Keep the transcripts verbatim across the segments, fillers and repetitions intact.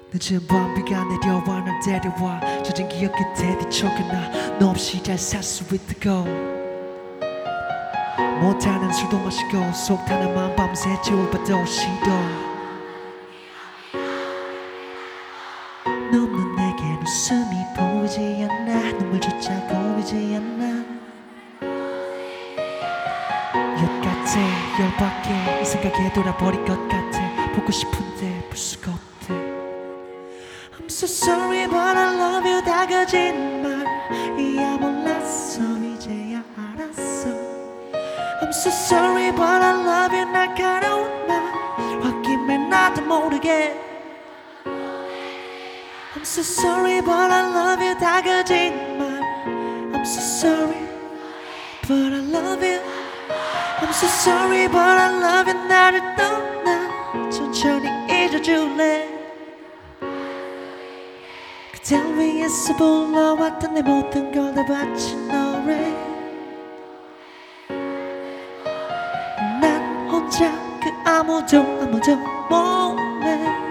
늦은 밤 비가 내려와 널 데려와 젖은 기억 끝에 뒤척여놔 너 없이 잘 살 수 있다고 못하는 술도 마시고 속 타는 맘 밤새 채워봐도 시도 너 없는 내겐 웃음이 보이지 않아 눈물조차 보이지 않아 엿 같아 열받게 이 생각에 돌아버릴 것 같아 보고 싶은데 볼 수가 없대 I'm so sorry but I love you 다 거짓말이야 몰랐어 이제야 알았어 I'm so sorry but I love you 날카로운 말 홧김에 나도 모르게 I'm so sorry but I love you 다 거짓말 I'm so sorry but I love you I'm so sorry but I love you 나를 떠나 천천히 잊어줄래 그댈 위해서 불러왔던 내 모든 걸 다 바친 노래 난 혼자 그 아무도 아무도 몰래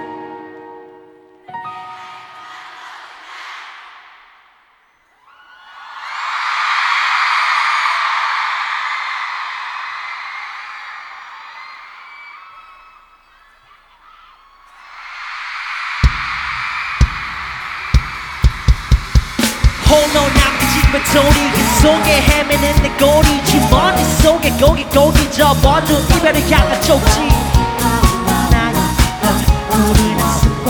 홀로 남겨진 배터리 그 속에 헤매는 내 꼬리 주머니 속에 고기 고기 접어둔 이별을 향한 쪽지 나의 모르는 습관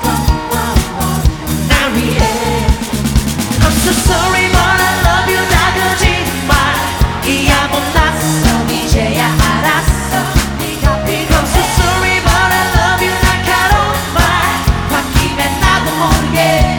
날 위해 I'm so sorry but I love you 다 거짓말이야 몰랐어 이제야 알았어 I'm so sorry but I love you 날카로운 말 바뀌면 나도 모르게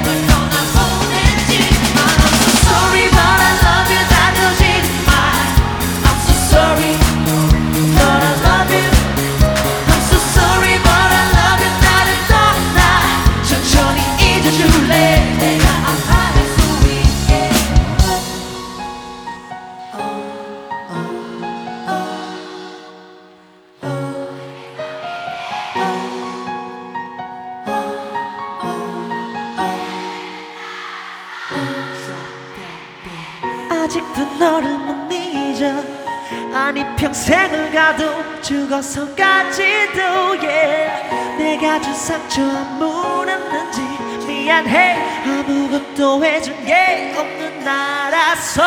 아직도 너를 못 잊어 아니 평생을 가도 죽어서까지도 yeah. 내가 준 상처 아무랬는지 미안해 아무것도 해준 게 없는 나라서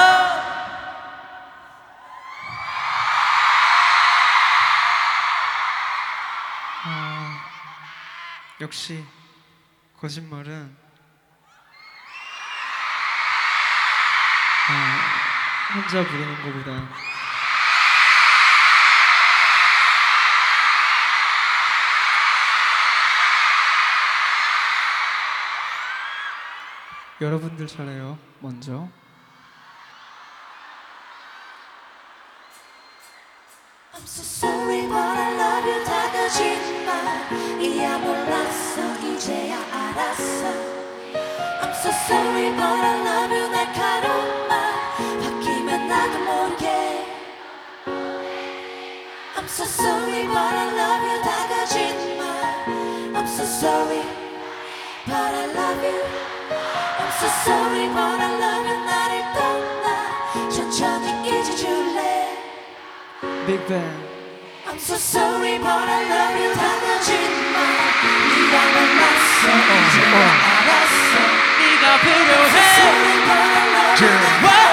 아, 역시 거짓말은 아, 혼자 부르는 것보다 여러분들 차례요. 먼저 I'm so sorry but I love you 다 거짓말이야 몰랐어 이제야 알았어 I'm so sorry but I love you 날카로운 말 바뀌면 나도 모르게 I'm so sorry but I love you 다 거짓말 I'm so sorry but I love you I'm so sorry but I love you 나를 떠나 천천히 잊어줄래 Big Bang. I'm so sorry but I love you 다 거짓말 네가 몰랐어 이제야 알았어 네가 필요해 I'm so sorry but I love you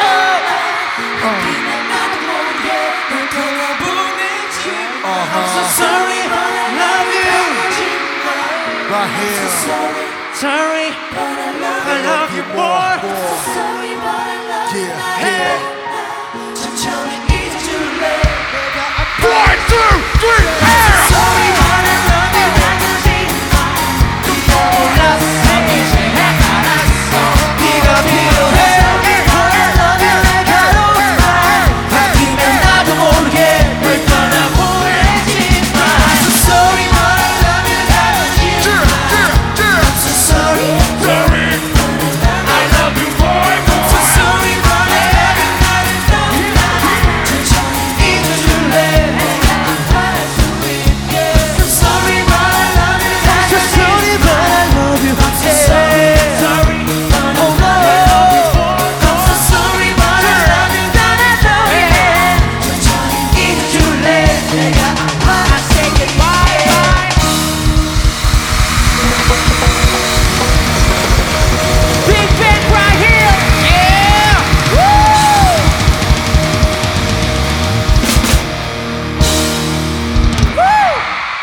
바뀌면 나도 모르게 널 돌아보내지 I'm so sorry but I love you Right here. I'm so sorry Sorry but I love I you love you more I'm so sorry but I love you Yeah, 나를 yeah. 떠나 천천히 잊어줄래 One, two, three.